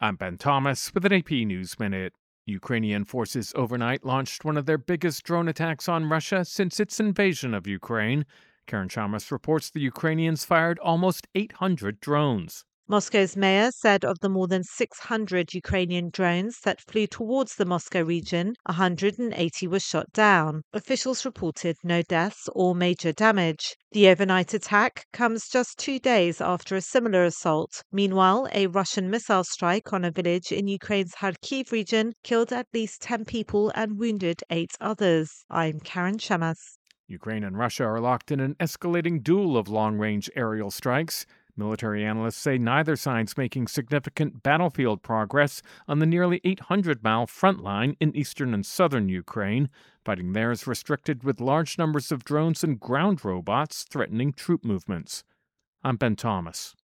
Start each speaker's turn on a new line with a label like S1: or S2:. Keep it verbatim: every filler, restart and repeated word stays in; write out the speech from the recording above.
S1: I'm Ben Thomas with an A P News Minute. Ukrainian forces overnight launched one of their biggest drone attacks on Russia since its invasion of Ukraine. Karen Chamas reports the Ukrainians fired almost eight hundred drones.
S2: Moscow's mayor said of the more than six hundred Ukrainian drones that flew towards the Moscow region, one hundred eighty were shot down. Officials reported no deaths or major damage. The overnight attack comes just two days after a similar assault. Meanwhile, a Russian missile strike on a village in Ukraine's Kharkiv region killed at least ten people and wounded eight others. I'm Karen Chamas.
S1: Ukraine and Russia are locked in an escalating duel of long-range aerial strikes. Military analysts say neither side's making significant battlefield progress on the nearly eight hundred mile front line in eastern and southern Ukraine. Fighting there is restricted with large numbers of drones and ground robots threatening troop movements. I'm Ben Thomas.